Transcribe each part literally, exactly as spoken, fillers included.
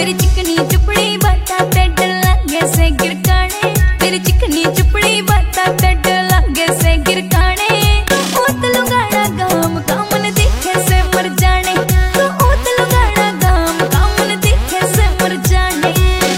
तेरी चिकनी चुपड़ी बाता ते डर लागे से गिरकाने, तेरी चिकनी चुपड़ी बाता ते डर लागे से गिरकाने। तो ओत लुगाड़ा गाम का मन देखे से मर जाने, तो ओत लुगाड़ा गाम का मन देखे से मर जाने।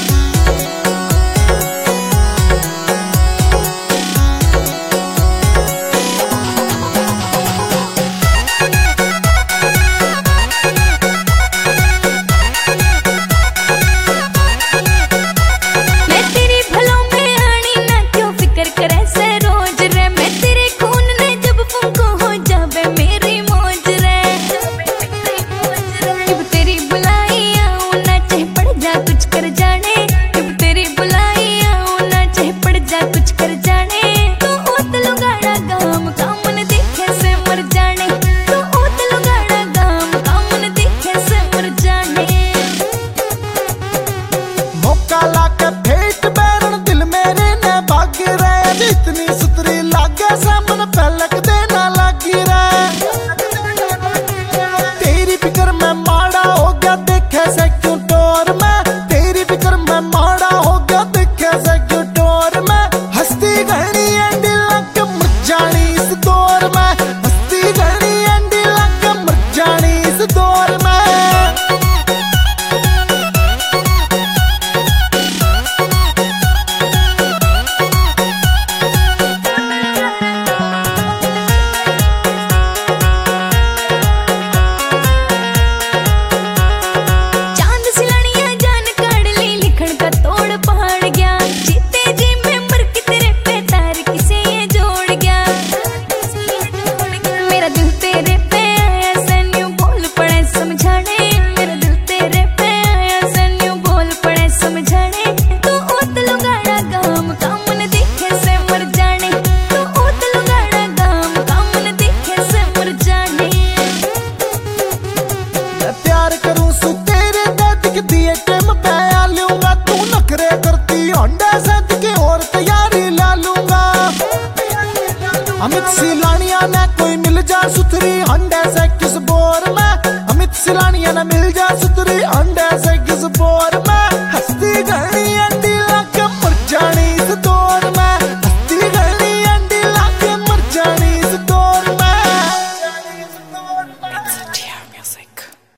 इतनी सुतरी लागे सामन पलक देना लागी रे, तेरी फिक्र में माड़ा हो गया देखे से क्यों टोर में, तेरी फिक्र में माड़ा हो गया देखे से क्यों टोर में। हस्ती घनी एंडी लग मर जानी इस दौर में, हस्ती घनी एंडी लग मर जानी इस दौर में। प्यार करूं सु तेरे दिख दिए टेम पे आ लूंगा, तू नखरे करती होंडा सद के और तैयारी ला लूंगा। अमित सिलानिया ने कोई मिल जा सुथरी अंडे से किस बोर में, अमित सिलानिया ने मिल जा सुथरी अंडे